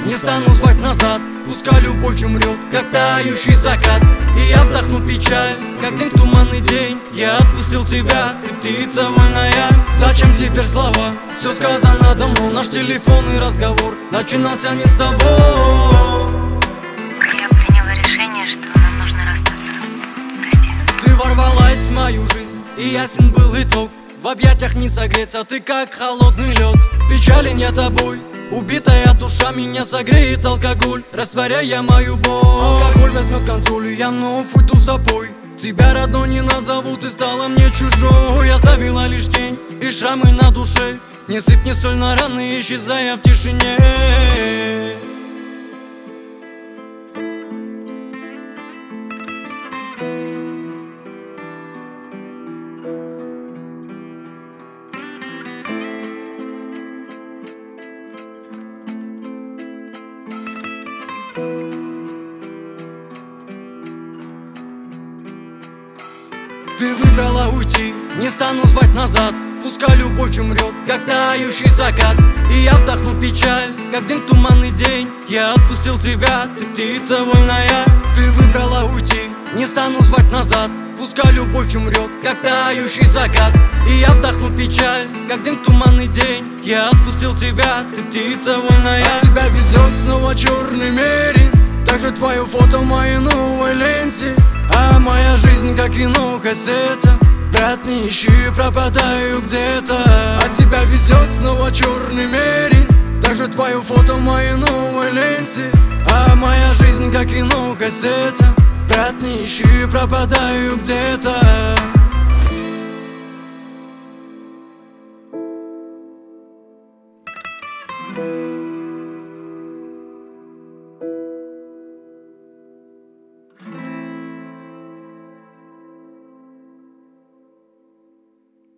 не стану звать назад. Пускай любовь умрет, как тающий закат. И я вдохну печаль, как дым в туманный день. Я отпустил тебя, ты птица вольная. Зачем теперь слова? Все сказано давно. Наш телефонный разговор начинался не с того. Я приняла решение, что нам нужно расстаться. Прости. Ты ворвалась в мою жизнь, и ясен был итог. В объятиях не согреться, ты как холодный лед. Печален я тобой, убитая душа меня согреет алкоголь, растворяя мою боль. Алкоголь возьмет контроль, и я вновь уйду в запой. Тебя родной не назову, ты стала мне чужой. Оставила лишь тень и шрамы на душе. Не сыпь мне соль на раны, исчезая в тишине. Ты выбрала уйти, не стану звать назад. Пускай любовь умрет, как тающий закат. И я вдохну печаль, как дым в туманный день. Я отпустил тебя, ты птица вольная. Ты выбрала уйти, не стану звать назад. Пускай любовь умрет, как тающий закат. И я вдохну печаль, как дым в туманный день. Я отпустил тебя, ты птица вольная. От тебя везет снова черный мерин. Также твое фото в моей новой ленте. А моя жизнь как кинокассета. Брат, не ищи, пропадаю где-то. От тебя везет снова черный мерин. Также твое фото в моей новой ленте. А моя жизнь как кинокассета. Брат, не ищи, пропадаю где-то.